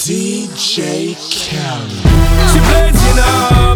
DJ Khaled. She blazing up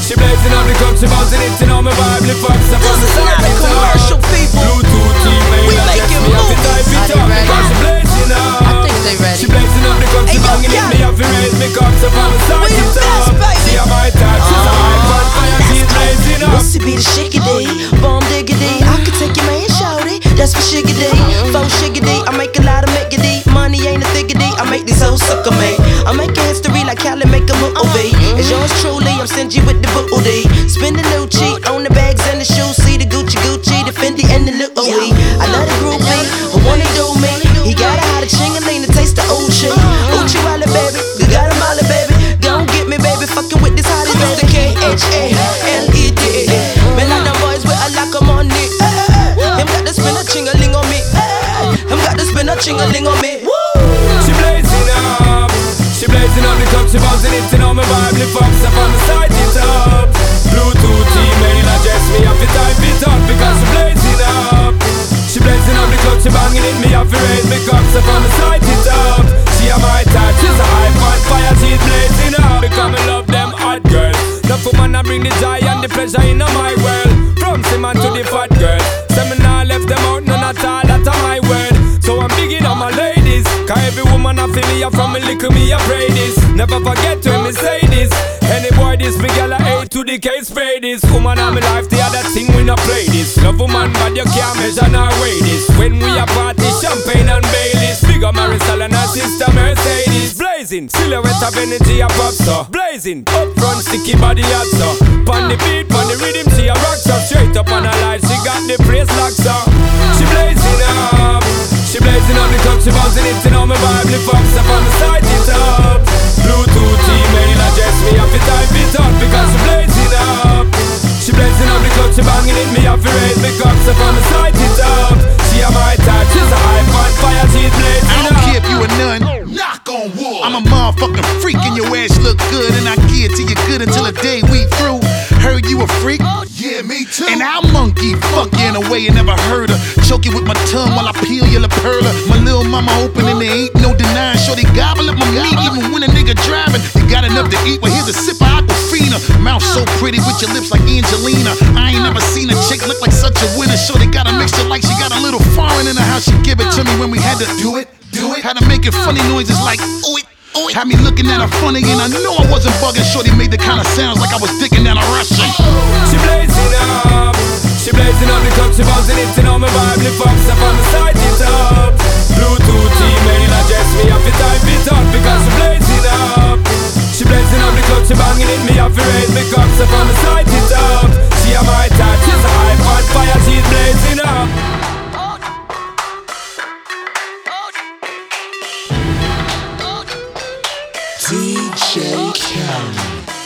the cup, she bouncing it, you know my vibe, lift up, step on the This is side, not a commercial, people. Bluetooth email, We I guess making me have to moves. type it up, because she blazing up. I think they ready. She blazing up the cup, she Hey, yo, banging it, me have to raise me cup, step on the side, We the it best, up. baby. She a my type, she's a high fun fire, she's blazing up. Missy be the shiggity, bomb diggity. I could take your man, shout it. That's for shiggity. Faux shiggity, I make a lot of miggity. Money ain't a thiggity, I make these hoes suck on me. I'm making history like Cali make a movie. It's yours truly, I'm stingy with the booty. Spend a new cheat on the bags and the shoes. See the Gucci, the Fendi and the Louis. I love the groupie, who wanna do me. He got a hot ching-a-ling to taste the Uchi. Uchi Wally, baby, you got a molly, baby. Gon' get me, baby, fucking with this hottie, baby. K-H-A-L-E-D. Man, like them boys with a lock 'em on it. Him got to spin a ching-a-ling on me. Him got to spin a ching-a-ling on me. She blazing up the cup, she bouncing it, you know my vibe, lift up, step on the side, it up. Bluetooth email address, me have to type it up, because she blazing up. She blazing up the cup, she banging it, me have to raise me cup, step on the side, it up. She a my type, she's a high fun fire, she's blazing up. Because I love them hot girls. The woman I bring the joy and the pleasure in my world. From Simon to the fat girl, seminar left them out, none at all, that's my word. So I'm bigging on my ladies, cause every woman I feel me, I from me lick me, I pray this. Never forget when me say this. Any boy this, me gal A to the K spray this. Woman on my life, the other thing we not play this. Love woman, but you can't measure nor weigh this. When we a party, champagne and Baileys. Big up Marisol and her sister Mercedes. Blazing, silhouette of energy a pop so. Blazing, up front, sticky body hot so. Pon the beat, pon the rhythm, she a rock so. Straight up on her life, she got the place locked so. She blazing up. She blazing up the cup, she bouncing it, you know my vibe, lift up, step on the side, it up. Bluetooth email address, me have to type it up, because she blazing up. She blazing up the cup, she banging it, me have to raise me cup, step on the side, it up. She a my type, she's a high fun fire, she's blazing up. I don't care if you a nun, knock on wood. I'm a motherfucking freak and your ass look good, and I give it to you good until the day we through. Heard you a freak? Yeah, me too. And I'll monkey fuck you in a way you never heard of. Choke you with my tongue while I peel your La Perla. My little mama open and there ain't no denying. Shorty gobble up my meat even when a nigga driving. You got enough to eat, well here's a sip of Aquafina. Mouth so pretty with your lips like Angelina. I ain't never seen a chick look like such a winner. Shorty got a mixture like she got a little foreign in her house. She give it to me when we had to do it. Had to make it funny noises like ooh it. Had me looking at her funny and I know I wasn't bugging. Shorty made the kind of sounds like I was dicking down a Russian. She blazing up the cup, she bouncing it, you know my vibe, lift up, step on the side, it up. Bluetooth email address, me have to type it up, because she blazing up. She blazing up the cup, she banging it, me have to raise me cup, step on the side, it up. She a my type, she's a high fun fire, she's blazing up. DJ Khaled.